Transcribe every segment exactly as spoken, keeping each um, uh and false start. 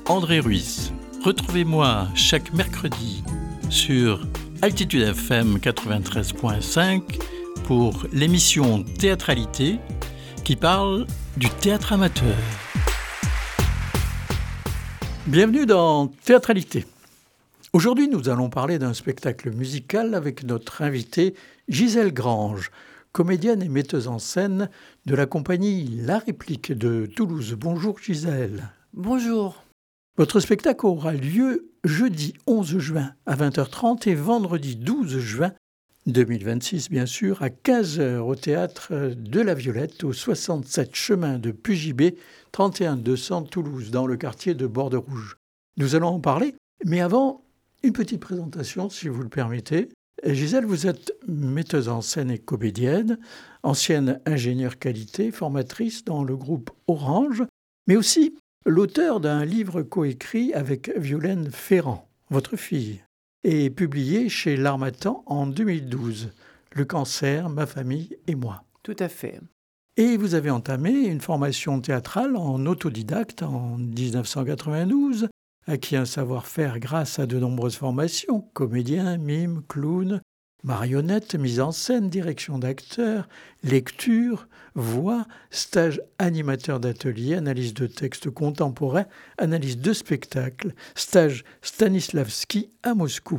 André Ruiz. Retrouvez-moi chaque mercredi sur Altitude F M quatre-vingt-treize virgule cinq pour l'émission Théâtralité qui parle du théâtre amateur. Bienvenue dans Théâtralité. Aujourd'hui, nous allons parler d'un spectacle musical avec notre invitée Gisèle Grange, comédienne et metteuse en scène de la compagnie La Réplique de Toulouse. Bonjour Gisèle. Bonjour. Votre spectacle aura lieu jeudi onze juin à vingt heures trente et vendredi douze juin deux mille vingt-six, bien sûr, à quinze heures au théâtre de la Violette, au soixante-sept chemin de Pugibé, trente et un deux cents Toulouse, dans le quartier de Borderouge. Nous allons en parler, mais avant, une petite présentation, si vous le permettez. Gisèle, vous êtes metteuse en scène et comédienne, ancienne ingénieure qualité, formatrice dans le groupe Orange, mais aussi l'auteur d'un livre coécrit avec Violaine Ferrand, votre fille, et publié chez L'Harmattan en deux mille douze, Le cancer, ma famille et moi. Tout à fait. Et vous avez entamé une formation théâtrale en autodidacte en dix-neuf cent quatre-vingt-douze, acquis un savoir-faire grâce à de nombreuses formations, comédien, mime, clown, marionnette, mise en scène, direction d'acteurs, lecture, voix, stage animateur d'atelier, analyse de textes contemporains, analyse de spectacles, stage Stanislavski à Moscou.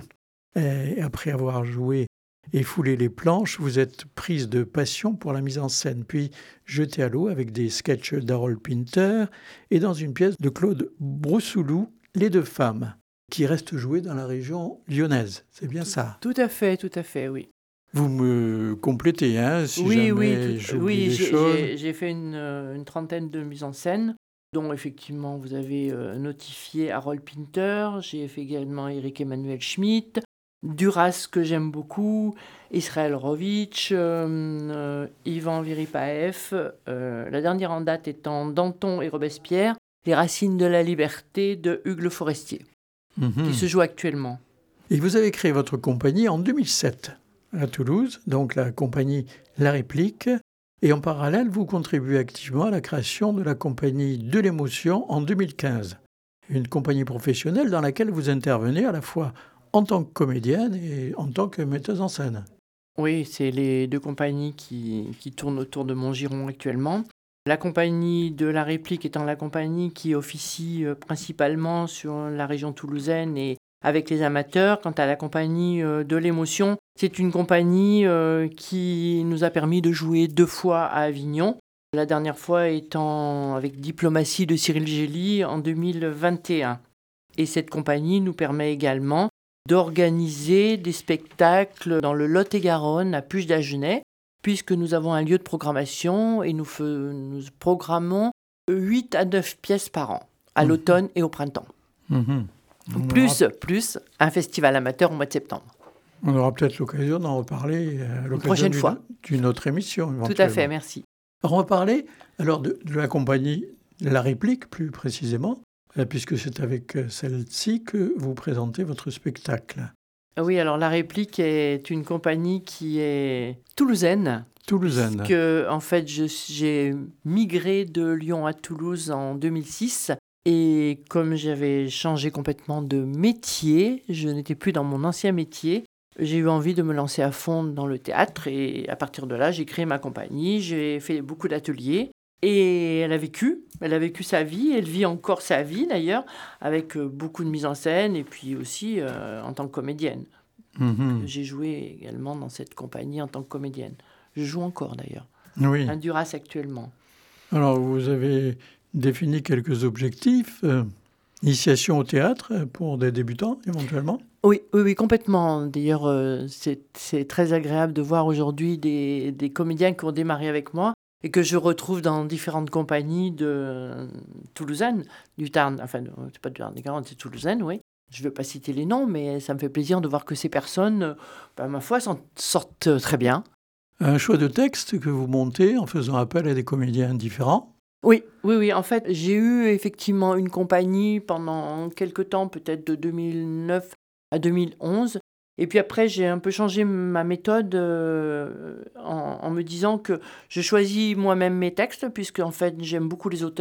Et après avoir joué et foulé les planches, vous êtes prise de passion pour la mise en scène, puis jetée à l'eau avec des sketchs d'Harold Pinter et dans une pièce de Claude Broussoulou, Les deux femmes, qui reste jouée dans la région lyonnaise. C'est bien ça? Tout à fait, tout à fait, oui. Vous me complétez, hein, si oui, jamais oui, j'oublie oui, des j'ai, choses. J'ai, j'ai fait une, une trentaine de mises en scène, dont effectivement vous avez euh, notifié Harold Pinter, j'ai fait également Éric Emmanuel Schmitt, Duras que j'aime beaucoup, Israël Rovitch, euh, euh, Ivan Viripaev, euh, la dernière en date étant Danton et Robespierre, Les racines de la liberté de Hugues Le Forestier, Mm-hmm. qui se joue actuellement. Et vous avez créé votre compagnie en deux mille sept à Toulouse, donc la compagnie La Réplique. Et en parallèle, vous contribuez activement à la création de la compagnie De l'Émotion en deux mille quinze. Une compagnie professionnelle dans laquelle vous intervenez à la fois en tant que comédienne et en tant que metteuse en scène. Oui, c'est les deux compagnies qui, qui tournent autour de mon giron actuellement. La compagnie de La Réplique étant la compagnie qui officie euh, principalement sur la région toulousaine et avec les amateurs. Quant à la compagnie euh, de l'Émotion, c'est une compagnie euh, qui nous a permis de jouer deux fois à Avignon. La dernière fois étant avec Diplomatie de Cyril Gély en deux mille vingt et un. Et cette compagnie nous permet également d'organiser des spectacles dans le Lot-et-Garonne, à Puget-d'Agenais, puisque nous avons un lieu de programmation et nous, fe- nous programmons huit à neuf pièces par an, à mmh. l'automne et au printemps. Mmh. Plus, aura... plus un festival amateur au mois de septembre. On aura peut-être l'occasion d'en reparler à l'occasion prochaine d'une, fois. d'une autre émission. Éventuellement. Tout à fait, merci. Alors on va parler alors, de, de la compagnie La Réplique, plus précisément, puisque c'est avec celle-ci que vous présentez votre spectacle. Oui, alors La Réplique est une compagnie qui est toulousaine. Toulousaine. Parce que, en fait, je, j'ai migré de Lyon à Toulouse en deux mille six. Et comme j'avais changé complètement de métier, je n'étais plus dans mon ancien métier, j'ai eu envie de me lancer à fond dans le théâtre. Et à partir de là, j'ai créé ma compagnie, j'ai fait beaucoup d'ateliers. Et elle a vécu, elle a vécu sa vie, elle vit encore sa vie d'ailleurs, avec beaucoup de mise en scène et puis aussi euh, en tant que comédienne. Mmh. J'ai joué également dans cette compagnie en tant que comédienne. Je joue encore d'ailleurs. Oui. Un Duras actuellement. Alors vous avez défini quelques objectifs. Euh, initiation au théâtre pour des débutants éventuellement. Oui, oui, oui, complètement. D'ailleurs, euh, c'est, c'est très agréable de voir aujourd'hui des, des comédiens qui ont démarré avec moi et que je retrouve dans différentes compagnies de euh, toulousaines, du Tarn, enfin, c'est pas du Tarn-et-Garonne, c'est toulousaine, oui. Je ne veux pas citer les noms, mais ça me fait plaisir de voir que ces personnes, ben, ma foi, s'en sortent très bien. Un choix de texte que vous montez en faisant appel à des comédiens différents. Oui, oui, oui. En fait, j'ai eu effectivement une compagnie pendant quelques temps, peut-être de deux mille neuf à deux mille onze. Et puis après, j'ai un peu changé ma méthode euh, en, en me disant que je choisis moi-même mes textes, puisque en fait, j'aime beaucoup les auteurs.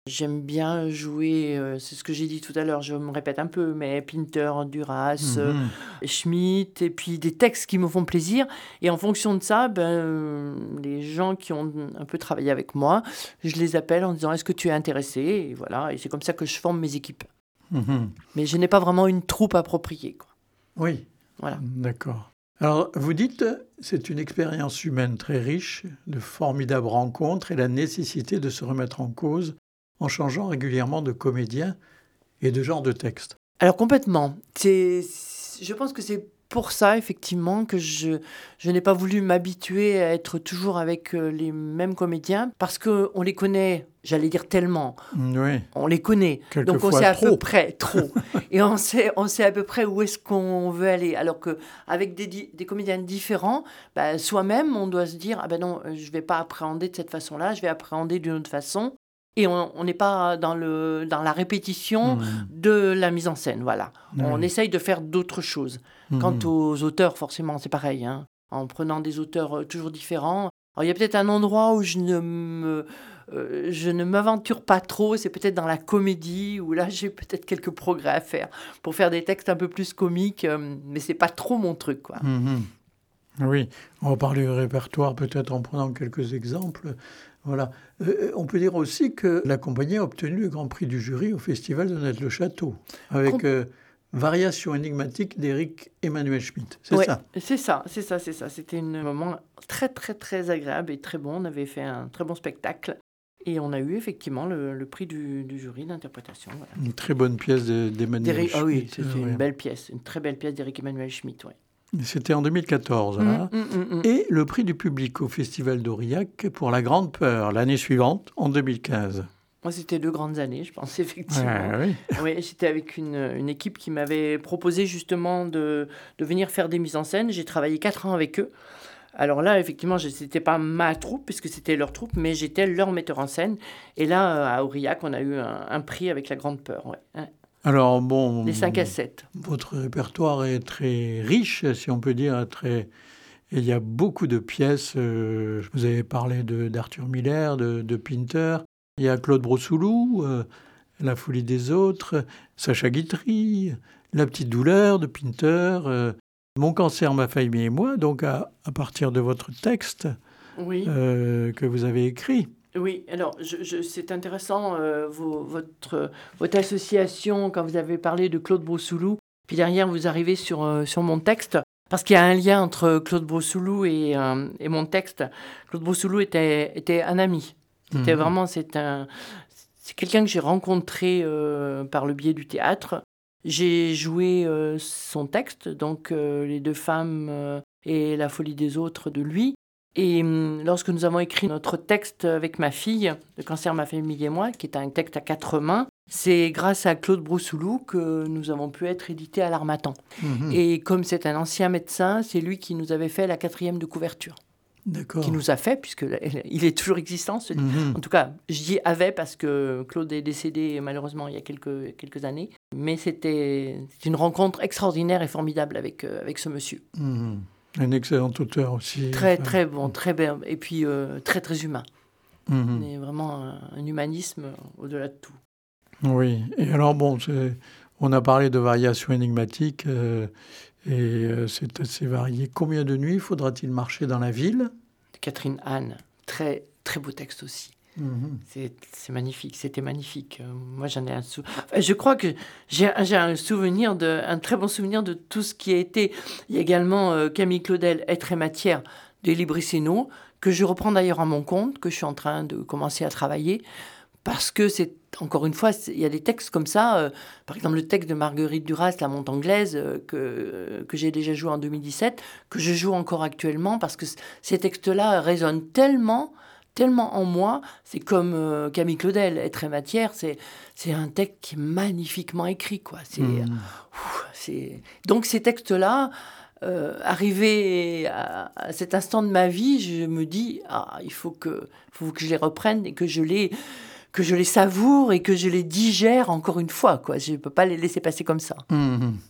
J'aime bien jouer, euh, c'est ce que j'ai dit tout à l'heure, je me répète un peu, mais Pinter, Duras, euh, Mhm. Schmitt, et puis des textes qui me font plaisir. Et en fonction de ça, ben, euh, les gens qui ont un peu travaillé avec moi, je les appelle en disant est-ce que tu es intéressé? Et voilà, et c'est comme ça que je forme mes équipes. Mhm. Mais je n'ai pas vraiment une troupe appropriée, quoi. Oui, Voilà. d'accord. Alors, vous dites, c'est une expérience humaine très riche, de formidables rencontres et la nécessité de se remettre en cause en changeant régulièrement de comédien et de genre de texte. Alors complètement. C'est, je pense que c'est pour ça, effectivement, que je, je n'ai pas voulu m'habituer à être toujours avec euh, les mêmes comédiens, parce qu'on les connaît, j'allais dire tellement, Oui, on les connaît, donc on quelquefois sait à peu trop. près, trop, et on sait, on sait à peu près où est-ce qu'on veut aller, alors qu'avec des, di- des comédiens différents, bah, soi-même, on doit se dire, ah ben non, euh, je ne vais pas appréhender de cette façon-là, je vais appréhender d'une autre façon, et on on n'est pas dans, le, dans la répétition Mhm. de la mise en scène, voilà. On Oui. essaye de faire d'autres choses. Quant Mhm. aux auteurs, forcément, c'est pareil, hein, en prenant des auteurs euh, toujours différents. Alors, il y a peut-être un endroit où je ne me, euh, je ne m'aventure pas trop, c'est peut-être dans la comédie, où là, j'ai peut-être quelques progrès à faire pour faire des textes un peu plus comiques, euh, mais c'est pas trop mon truc, quoi. Mhm. Oui, on va parler du répertoire peut-être en prenant quelques exemples. Voilà. Euh, on peut dire aussi que la compagnie a obtenu le Grand Prix du jury au Festival de Net-le-Château, avec Com- euh, Variation énigmatique d'Éric Emmanuel Schmitt. C'est Ouais, ça. c'est ça, c'est ça, c'est ça. C'était un moment très, très, très agréable et très bon. On avait fait un très bon spectacle. Et on a eu effectivement le, le prix du, du jury d'interprétation. Voilà. Une très bonne pièce de- d'Emmanuel D'Éric- ah oui, Schmitt. c'était euh, une ouais. belle pièce, une très belle pièce d'Éric Emmanuel Schmitt. Ouais. C'était en deux mille quatorze. Mm, Hein. mm, mm, mm. Et le prix du public au Festival d'Aurillac pour La Grande Peur l'année suivante, en deux mille quinze. Moi, c'était deux grandes années, je pense, effectivement. Ouais, oui. Oui, j'étais avec une, une équipe qui m'avait proposé justement de, de venir faire des mises en scène. J'ai travaillé quatre ans avec eux. Alors là, effectivement, ce n'était pas ma troupe, puisque c'était leur troupe, mais j'étais leur metteur en scène. Et là, euh, à Aurillac, on a eu un, un prix avec La Grande Peur. Ouais. Hein. Alors, bon, Les cinq à sept. votre répertoire est très riche, si on peut dire, très... Et il y a beaucoup de pièces. euh, vous avez parlé de, d'Arthur Miller, de, de Pinter. Il y a Claude Brossoulou, euh, La folie des autres, Sacha Guitry, La petite douleur de Pinter, euh, Mon cancer, ma famille et moi. Donc, à, à partir de votre texte Oui. euh, que vous avez écrit. Oui, alors je, je- c'est intéressant, euh, vos- votre, votre association, quand vous avez parlé de Claude Brossoulou, puis derrière vous arrivez sur, euh, sur mon texte, parce qu'il y a un lien entre Claude Brossoulou et, euh, et mon texte. Claude Brossoulou était, était un ami. C'était Mhm. vraiment, c'est un, c'est quelqu'un que j'ai rencontré euh, par le biais du théâtre. J'ai joué euh, son texte, donc euh, Les deux femmes euh, et La folie des autres de lui. Et hum, lorsque nous avons écrit notre texte avec ma fille, Le cancer, ma famille et moi, qui est un texte à quatre mains, c'est grâce à Claude Brossoulou que nous avons pu être édités à l'Harmattan. Mhm. Et comme c'est un ancien médecin, c'est lui qui nous avait fait la quatrième de couverture. D'accord. Qui nous a fait, puisque là, il est toujours existant, ce livre. Mhm. En tout cas, je dis avait parce que Claude est décédé malheureusement il y a quelques, quelques années. Mais c'était c'est une rencontre extraordinaire et formidable avec, euh, avec ce monsieur. Mhm. Un excellent auteur aussi. Très, Enfin, très bon, très bien. Et puis euh, très, très humain. mhm. Mais vraiment un, un humanisme au-delà de tout. Oui. Et alors, bon, c'est- on a parlé de variations énigmatiques euh, et euh, c'est assez varié. Combien de nuits faudra-t-il marcher dans la ville? Catherine Anne, très, très beau texte aussi. Mhm. C'est c'est magnifique, c'était magnifique. Euh, moi, j'en ai un sou... enfin, je crois que j'ai j'ai un souvenir, de, un très bon souvenir de tout ce qui a été. Il y a également euh, Camille Claudel, Être et matière, de Libriceno, que je reprends d'ailleurs à mon compte, que je suis en train de commencer à travailler, parce que c'est, encore une fois, c'est- il y a des textes comme ça. euh, par exemple, le texte de Marguerite Duras, La monte anglaise, euh, que, euh, que j'ai déjà joué en deux mille dix-sept, que je joue encore actuellement, parce que c- ces textes-là résonnent tellement tellement en moi. C'est comme euh, Camille Claudel, Être et matière, c'est, c'est un texte qui est magnifiquement écrit, quoi. C'est, Mhm. ouf, c'est... Donc ces textes-là, euh, arrivés à, à cet instant de ma vie, je me dis, ah, il faut que, faut que je les reprenne et que je les, que je les savoure et que je les digère encore une fois, quoi. Je ne peux pas les laisser passer comme ça. Mhm.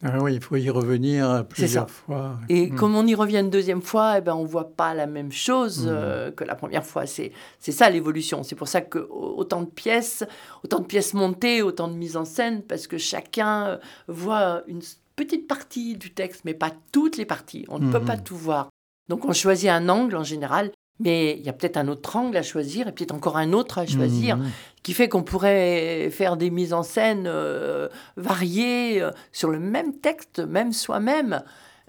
Ah oui, il faut y revenir plusieurs fois. Et mmh. comme on y revient une deuxième fois, eh ben, on ne voit pas la même chose Mmh. euh, que la première fois. C'est, c'est ça l'évolution. C'est pour ça que autant de pièces, autant de pièces montées, autant de mise en scène, parce que chacun voit une petite partie du texte, mais pas toutes les parties. On ne Mmh. peut pas tout voir. Donc on choisit un angle en général, mais il y a peut-être un autre angle à choisir, et peut-être encore un autre à choisir, Mmh. qui fait qu'on pourrait faire des mises en scène euh, variées euh, sur le même texte, même soi-même,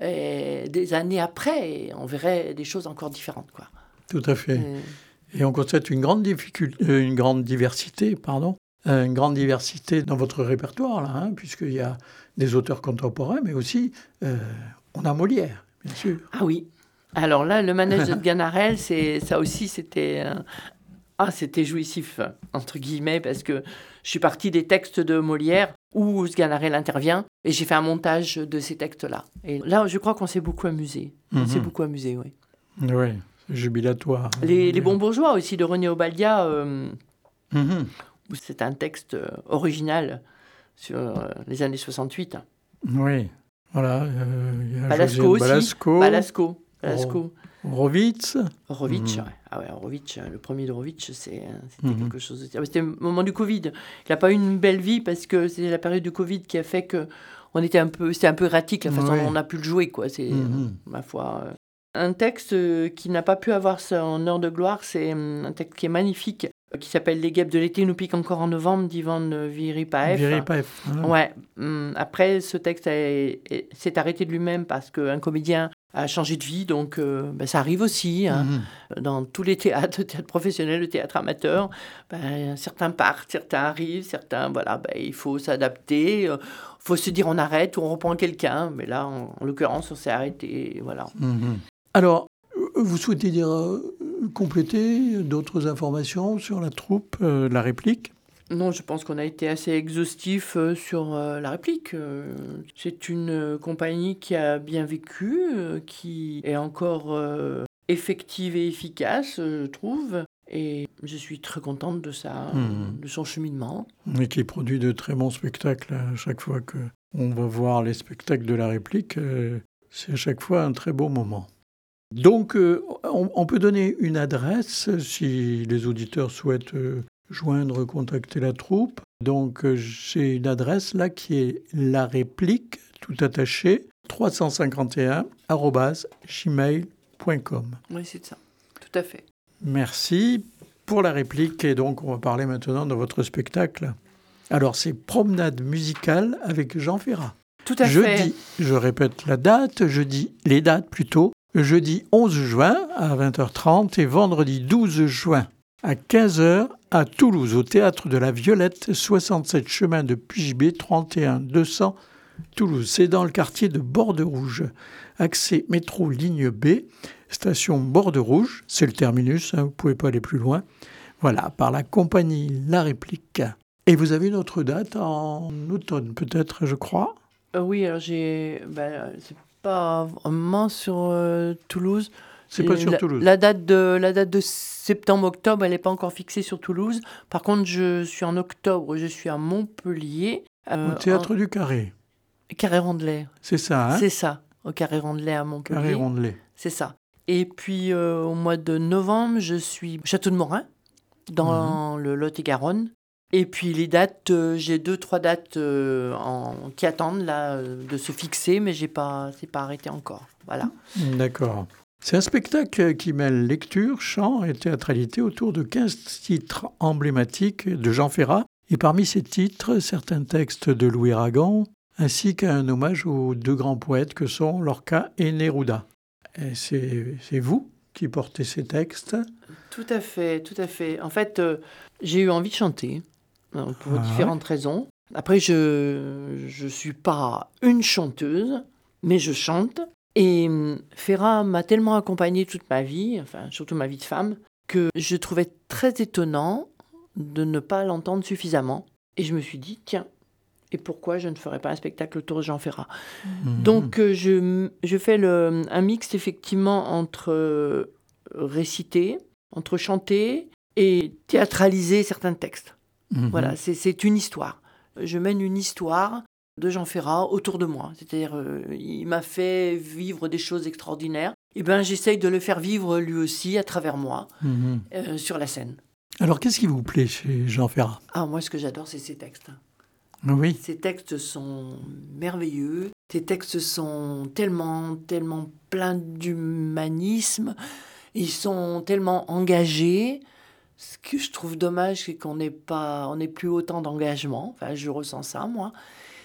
et des années après, et on verrait des choses encore différentes, quoi. Tout à fait. Et... Et on constate une grande, difficulté, euh, une grande diversité, pardon, euh, une grande diversité dans votre répertoire, là, hein, puisqu'il y a des auteurs contemporains, mais aussi, euh, on a Molière, bien sûr. Ah oui. Alors là, le manège de Sganarelle, c'est, ça aussi, c'était... Euh, ah, c'était jouissif, entre guillemets, parce que je suis partie des textes de Molière où Sganarelle intervient et j'ai fait un montage de ces textes-là. Et là, je crois qu'on s'est beaucoup amusé. On Mhm. s'est beaucoup amusé, oui. Oui, c'est jubilatoire. Les, les bons bourgeois aussi de René Obadia, euh, Mhm. où c'est un texte euh, original sur euh, les années soixante-huit. Oui, voilà. Euh, il y a Balasco Josiane aussi. Balasco, Balasco. Balasco. Horowitz. Horowitz, Mhm. ouais. Ah ouais, Horowitz, le premier d'Horowitz, c'est, c'était Mhm. quelque chose de... C'était le moment du Covid. Il n'a pas eu une belle vie parce que c'est la période du Covid qui a fait que on était un peu, c'était un peu erratique la façon Oui. dont on a pu le jouer, quoi. C'est, Mhm. ma foi... euh, Un texte euh, qui n'a pas pu avoir son heure de gloire, c'est hum, un texte qui est magnifique, euh, qui s'appelle « Les guêpes de l'été nous piquent encore en novembre » d'Ivan Viripaev. Viripaev. hein. Ouais. hum, Après, ce texte a- est- s'est arrêté de lui-même parce qu'un comédien a changé de vie, donc euh, ben, ça arrive aussi. Hein. Mhm. Dans tous les théâtres, le théâtre professionnel, le théâtre amateur, ben, certains partent, certains arrivent, certains, voilà, ben, il faut s'adapter, il faut se dire on arrête ou on reprend quelqu'un, mais là, en, en l'occurrence, on s'est arrêté, voilà. Mhm. Alors, euh, vous souhaitez dire euh, compléter d'autres informations sur la troupe, euh, la réplique? Non, je pense qu'on a été assez exhaustif euh, sur euh, la réplique. Euh, c'est une euh, compagnie qui a bien vécu, euh, qui est encore euh, effective et efficace, euh, je trouve. Et je suis très contente de, sa, Mhm. de son cheminement. Et qui produit de très bons spectacles à chaque fois qu'on va voir les spectacles de la réplique. euh, c'est à chaque fois un très beau moment. Donc, euh, on, on peut donner une adresse si les auditeurs souhaitent euh, joindre, contacter la troupe. Donc, euh, j'ai une adresse là qui est la réplique, tout attaché, trois cent cinquante et un arobase gmail point com. Oui, c'est ça. Tout à fait. Merci pour la réplique. Et donc, on va parler maintenant de votre spectacle. Alors, c'est Promenade musicale avec Jean Ferrat. Tout à Jeudi, fait. je répète la date, jeudi, les dates plutôt, jeudi onze juin à vingt heures trente et vendredi douze juin à quinze heures à Toulouse, au Théâtre de la Violette, soixante-sept chemin de Puigb, trente et un deux cents Toulouse. C'est dans le quartier de Borderouge. Accès métro ligne B, station Borderouge, c'est le terminus, hein, vous ne pouvez pas aller plus loin. Voilà, par la compagnie La Réplique. Et vous avez une autre date en automne, peut-être, je crois. Euh, oui, alors j'ai... Ben, c'est pas vraiment sur euh, Toulouse. C'est pas sur la, Toulouse. La date de, la date de septembre-octobre, elle n'est pas encore fixée sur Toulouse. Par contre, je suis en octobre, je suis à Montpellier. euh, Au Théâtre du Carré. en- Carré-Rondelet. C'est ça, hein? C'est ça, au Carré-Rondelet à Montpellier. Carré-Rondelet. C'est ça. Et puis, euh, au mois de novembre, je suis au Château de Morin, dans le Lot-et-Garonne. Et puis, les dates, euh, j'ai deux, trois dates euh, en, qui attendent là, euh, de se fixer, mais j'ai pas, c'est pas arrêté encore. Voilà. D'accord. C'est un spectacle qui mêle lecture, chant et théâtralité autour de quinze titres emblématiques de Jean Ferrat. Et parmi ces titres, certains textes de Louis Aragon, ainsi qu'un hommage aux deux grands poètes que sont Lorca et Neruda. Et c'est, c'est vous qui portez ces textes. Tout à fait, tout à fait. En fait, euh, j'ai eu envie de chanter, euh, pour Ah différentes raisons. Après, je ne suis pas une chanteuse, mais je chante. Et hum, Ferrat m'a tellement accompagnée toute ma vie, enfin, surtout ma vie de femme, que je trouvais très étonnant de ne pas l'entendre suffisamment. Et je me suis dit, tiens, et pourquoi je ne ferais pas un spectacle autour de Jean Ferrat? Mhm. Donc, euh, je, je fais le, un mix, effectivement, entre euh, réciter, entre chanter et théâtraliser certains textes. Mhm. Voilà, c'est, c'est une histoire. Je mène une histoire de Jean Ferrat autour de moi. C'est-à-dire, euh, il m'a fait vivre des choses extraordinaires. Et ben, j'essaye de le faire vivre lui aussi à travers moi, Mhm. euh, sur la scène. Alors, qu'est-ce qui vous plaît chez Jean Ferrat? Ah, moi, ce que j'adore, c'est ses textes. Oui. Ces textes sont merveilleux. Ces textes sont tellement, tellement pleins d'humanisme. Ils sont tellement engagés. Ce que je trouve dommage, c'est qu'on n'ait pas, on n'ait plus autant d'engagement. Enfin, je ressens ça, moi.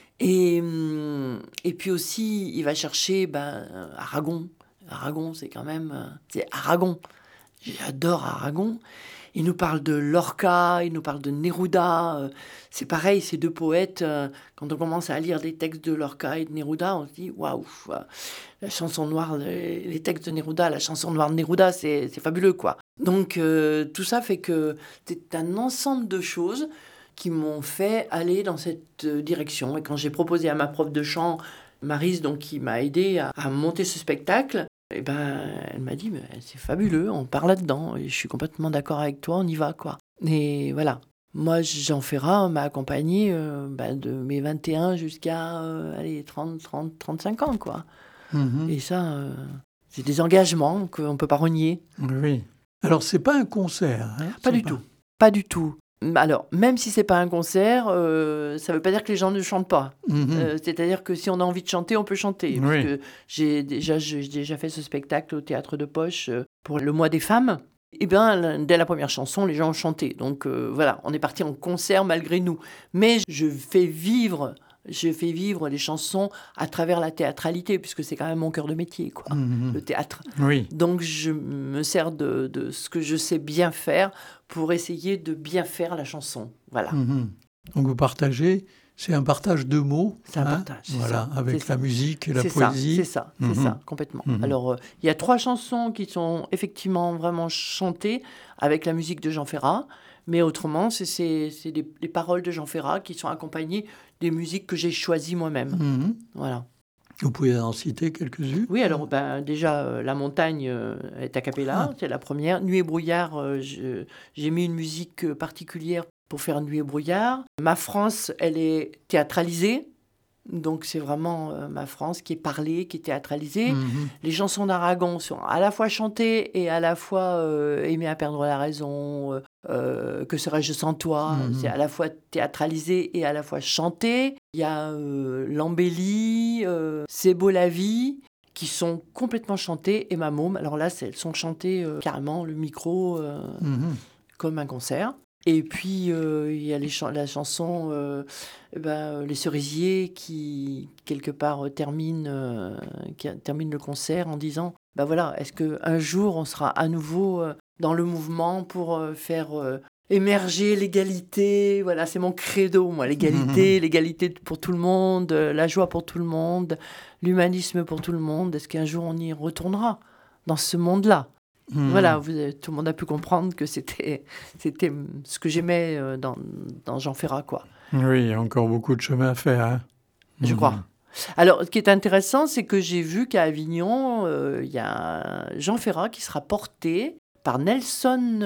Et, hum, et puis aussi, il va chercher ben, Aragon. Aragon, c'est quand même... euh, C'est Aragon. J'adore Aragon. Il nous parle de Lorca, il nous parle de Neruda. euh, C'est pareil, ces deux poètes, euh, quand on commence à lire des textes de Lorca et de Neruda, on se dit waouh, euh, la chanson noire, les les textes de Neruda, la chanson noire de Neruda, c'est c'est fabuleux, quoi. Donc euh, tout ça fait que c'est un ensemble de choses qui m'ont fait aller dans cette euh, direction. Et quand j'ai proposé à ma prof de chant, Maryse, donc qui m'a aidé à, à monter ce spectacle, eh ben, elle m'a dit, mais c'est fabuleux, on part là-dedans, et je suis complètement d'accord avec toi, on y va, quoi. Et voilà. Moi, Jean Ferrat m'a accompagné euh, bah, de mes vingt et un jusqu'à euh, allez, trente, trente, trente-cinq ans, quoi. Mhm. Et ça, euh, c'est des engagements qu'on ne peut pas renier. Oui. Alors, c'est pas un concert. Hein, Pas c'est du tout. Pas du tout. Alors, même si c'est pas un concert, euh, ça veut pas dire que les gens ne chantent pas. Mhm. Euh, c'est-à-dire que si on a envie de chanter, on peut chanter. Parce Oui. que j'ai déjà, j'ai déjà fait ce spectacle au Théâtre de Poche euh, pour le mois des femmes. Et bien, la- dès la première chanson, les gens ont chanté. Donc euh, voilà, on est parti en concert malgré nous. Mais je fais vivre, je fais vivre les chansons à travers la théâtralité, puisque c'est quand même mon cœur de métier, quoi, Mhm. le théâtre. Oui. Donc je me sers de, de ce que je sais bien faire pour essayer de bien faire la chanson. Voilà. Mhm. Donc, vous partagez, c'est un partage de mots. C'est un hein, partage, c'est Voilà, ça, avec c'est la ça. musique et la C'est ça, poésie. c'est ça, c'est Mhm. ça, complètement. Mhm. Alors, euh, il y a trois chansons qui sont effectivement vraiment chantées avec la musique de Jean Ferrat, mais autrement, c'est, c'est, c'est des, les paroles de Jean Ferrat qui sont accompagnées des musiques que j'ai choisies moi-même. Mhm. Voilà. Vous pouvez en citer quelques-unes? Oui, alors ben, déjà, euh, La montagne euh, est a cappella, Ah. c'est la première. Nuit et brouillard, euh, je- j'ai mis une musique euh, particulière pour faire Nuit et brouillard. Ma France, elle est théâtralisée. Donc c'est vraiment euh, ma France qui est parlée, qui est théâtralisée. Mhm. Les chansons d'Aragon sont à la fois chantées et à la fois euh, Aimer à perdre la raison, euh, euh, Que serais-je sans toi. Mhm. C'est à la fois théâtralisé et à la fois chanté. Il y a euh, L'embellie, euh, C'est beau la vie, qui sont complètement chantées. Et ma môme, alors là, c'est- elles sont chantées euh, carrément, le micro, euh, Mhm. comme un concert. Et puis, euh, il y a les chan- la chanson euh, eh ben, Les cerisiers qui, quelque part, euh, termine, euh, qui a- termine le concert en disant ben voilà, est-ce qu'un jour, on sera à nouveau euh, dans le mouvement pour euh, faire euh, émerger l'égalité? Voilà, c'est mon credo, moi, l'égalité, l'égalité pour tout le monde, euh, la joie pour tout le monde, l'humanisme pour tout le monde. Est-ce qu'un jour, on y retournera dans ce monde-là? Mhm. Voilà, vous avez- tout le monde a pu comprendre que c'était, c'était ce que j'aimais euh, dans, dans Jean Ferrat, quoi, Oui, il y a encore beaucoup de chemin à faire. Hein. je Mhm. crois. Alors, ce qui est intéressant, c'est que j'ai vu qu'à Avignon, euh, il y a un Jean Ferrat qui sera porté par Nelson.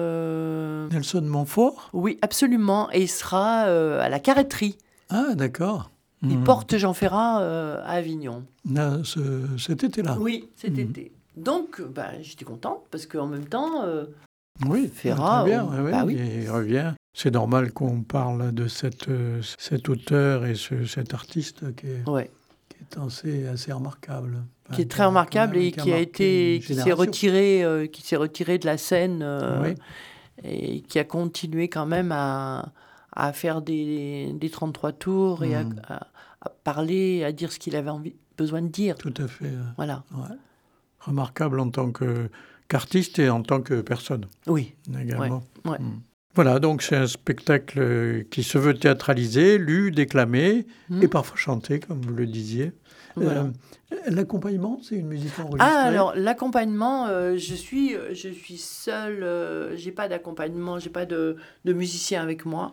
euh, Nelson Montfort? Oui, absolument. Et il sera euh, à la Carretterie. Ah, d'accord. Il Mhm. porte Jean Ferrat euh, à Avignon. Ah, ce- cet été-là? Oui, cet Mhm. été. Donc, euh, bah, j'étais contente parce qu'en même temps, euh, Oui, Ferrat, très bien. on- oui, bah oui, oui. il revient. C'est normal qu'on parle de cette, euh, cet auteur et ce- cet artiste qui est, ouais. qui est assez, assez remarquable. qui est Enfin, très quand remarquable même- et qui a qui a marqué été une qui s'est génération. retiré euh, qui s'est retiré de la scène euh, Oui. et qui a continué quand même à, à faire des, des trente-trois tours et à, Mhm. à- à parler, à dire ce qu'il avait envie, besoin de dire. Tout à fait. euh, Voilà. ouais. Remarquable en tant que, qu'artiste et en tant que personne Oui. également. Ouais. Mm. Voilà, donc c'est un spectacle qui se veut théâtralisé, lu, déclamé Mhm. et parfois chanté, comme vous le disiez. Voilà. Euh, l'accompagnement, c'est une musique enregistrée. Ah, alors l'accompagnement, euh, je suis je suis seule, euh, j'ai pas d'accompagnement, j'ai pas de, de musicien avec moi.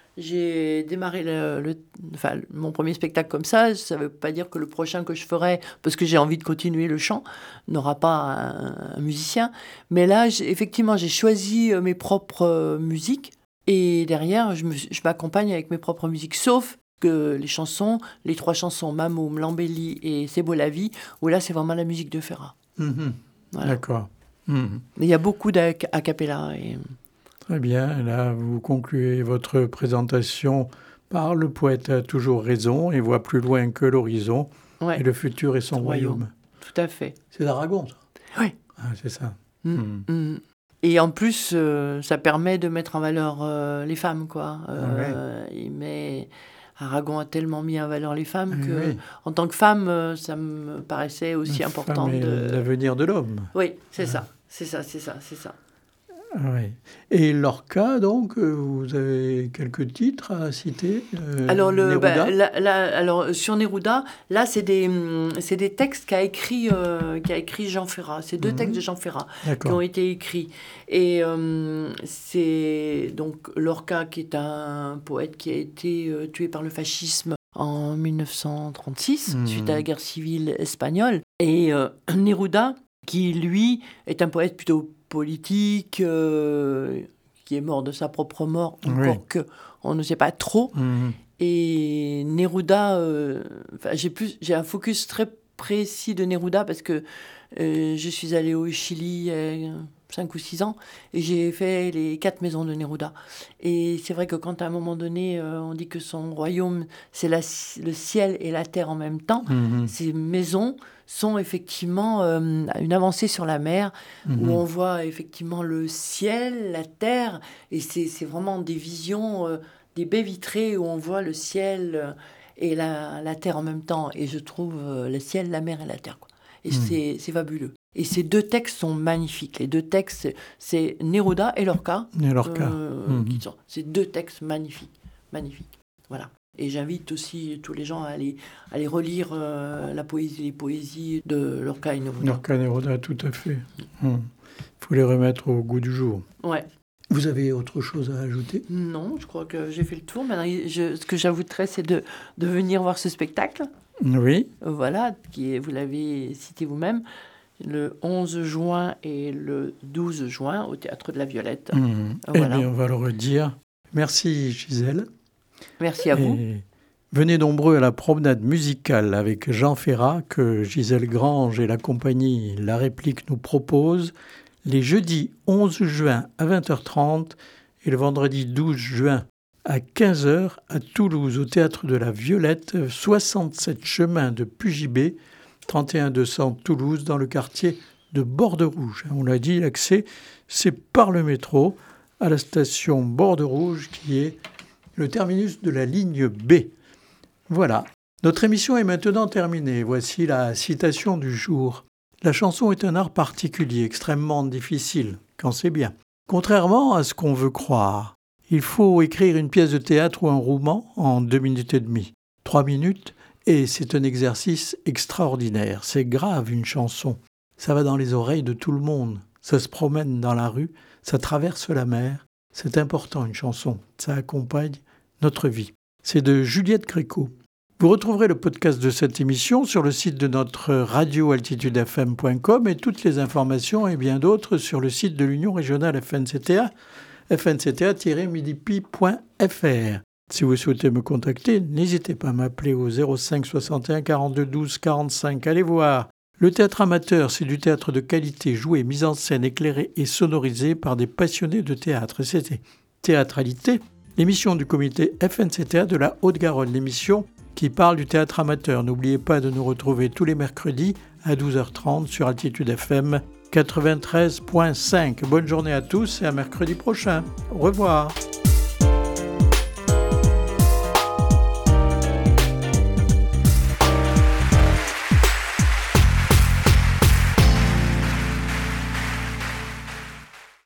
J'ai démarré le, le- enfin, mon premier spectacle comme ça. Ça ne veut pas dire que le prochain que je ferai, parce que j'ai envie de continuer le chant, n'aura pas un, un musicien. Mais là, j'ai- effectivement, j'ai choisi euh, mes propres euh, musiques. Et derrière, je, me- je m'accompagne avec mes propres musiques. Sauf que les chansons, les trois chansons, Mamoum, L'Embellie et C'est beau la vie, où là, c'est vraiment la musique de Ferrat. Mmh. Voilà. D'accord. Mmh. Il y a beaucoup d'a cappella. Et... Très bien. Là, vous concluez votre présentation par « Le poète a toujours raison et voit plus loin que l'horizon. Ouais. Et le futur est son royaume. royaume. » Tout à fait. C'est d'Aragon, ça? Oui. Ah, c'est ça. Mmh. Mmh. Et en plus, euh, ça permet de mettre en valeur euh, les femmes, quoi. Euh, ouais. Il met... Aragon a tellement mis en valeur les femmes oui, que, oui. en tant que femme, euh, ça me paraissait aussi la important. Femme de... l'avenir de l'homme. Oui, c'est ah. ça, c'est ça, c'est ça, c'est ça. Oui. Et Lorca, donc, vous avez quelques titres à citer euh, alors, le, bah, la, la, alors, sur Neruda, là, c'est des, c'est des textes qu'a écrit, euh, qu'a écrit Jean Ferrat. C'est deux mmh. textes de Jean Ferrat qui ont été écrits. Et euh, c'est donc Lorca, qui est un poète qui a été euh, tué par le fascisme en mille neuf cent trente-six, mmh. suite à la guerre civile espagnole. Et euh, Neruda, qui, lui, est un poète plutôt politique, euh, qui est mort de sa propre mort, encore oui. que on ne sait pas trop. Mmh. Et Neruda, euh, j'ai, plus, j'ai un focus très précis de Neruda parce que euh, je suis allée au Chili il y a cinq ou six ans et j'ai fait les quatre maisons de Neruda. Et c'est vrai que quand à un moment donné, euh, on dit que son royaume, c'est la, le ciel et la terre en même temps, mmh. ces maisons sont effectivement euh, une avancée sur la mer, mmh. où on voit effectivement le ciel, la terre, et c'est, c'est vraiment des visions, euh, des baies vitrées où on voit le ciel euh, et la, la terre en même temps. Et je trouve euh, le ciel, la mer et la terre, quoi. Et mmh. c'est, c'est fabuleux. Et ces deux textes sont magnifiques. Les deux textes, c'est Neruda et Lorca. Et Lorca. Euh, mmh. qui sont, c'est deux textes magnifiques. Magnifiques. Voilà. Et j'invite aussi tous les gens à aller, à aller relire euh, la poésie, les poésies de Lorca et Neruda. Lorca et Neruda, tout à fait. Il mmh. faut les remettre au goût du jour. Ouais. Vous avez autre chose à ajouter? Non, je crois que j'ai fait le tour. Maintenant, je, ce que j'ajouterais, c'est de, de venir voir ce spectacle. Oui. Voilà, qui est, vous l'avez cité vous-même, le onze juin et le douze juin au Théâtre de la Violette. Mmh. Voilà. Eh bien, on va le redire. Merci Gisèle. Merci à vous. Et venez nombreux à la promenade musicale avec Jean Ferrat que Gisèle Grange et la compagnie La Réplique nous proposent les jeudis onze juin à vingt heures trente et le vendredi douze juin à quinze heures à Toulouse au Théâtre de la Violette, soixante-sept chemin de Pugibé, trente et un deux cents Toulouse, dans le quartier de Borderouge. On l'a dit, l'accès, c'est par le métro à la station Borderouge qui est le terminus de la ligne B. Voilà, notre émission est maintenant terminée. Voici la citation du jour. La chanson est un art particulier, extrêmement difficile, quand c'est bien. Contrairement à ce qu'on veut croire, il faut écrire une pièce de théâtre ou un roman en deux minutes et demie, trois minutes, et c'est un exercice extraordinaire. C'est grave, une chanson. Ça va dans les oreilles de tout le monde. Ça se promène dans la rue, ça traverse la mer. C'est important, une chanson. Ça accompagne notre vie. C'est de Juliette Gréco. Vous retrouverez le podcast de cette émission sur le site de notre radio altitude f m point com et toutes les informations et bien d'autres sur le site de l'Union régionale F N C T A, f n c t a tiret midi pi point f r. Si vous souhaitez me contacter, n'hésitez pas à m'appeler au zéro cinq soixante et un quarante-deux douze quarante-cinq. Allez voir. Le théâtre amateur, c'est du théâtre de qualité, joué, mis en scène, éclairé et sonorisé par des passionnés de théâtre. C'était Théâtralité, l'émission du comité F N C T A de la Haute-Garonne, l'émission qui parle du théâtre amateur. N'oubliez pas de nous retrouver tous les mercredis à douze heures trente sur Altitude F M quatre-vingt-treize virgule cinq. Bonne journée à tous et à mercredi prochain. Au revoir.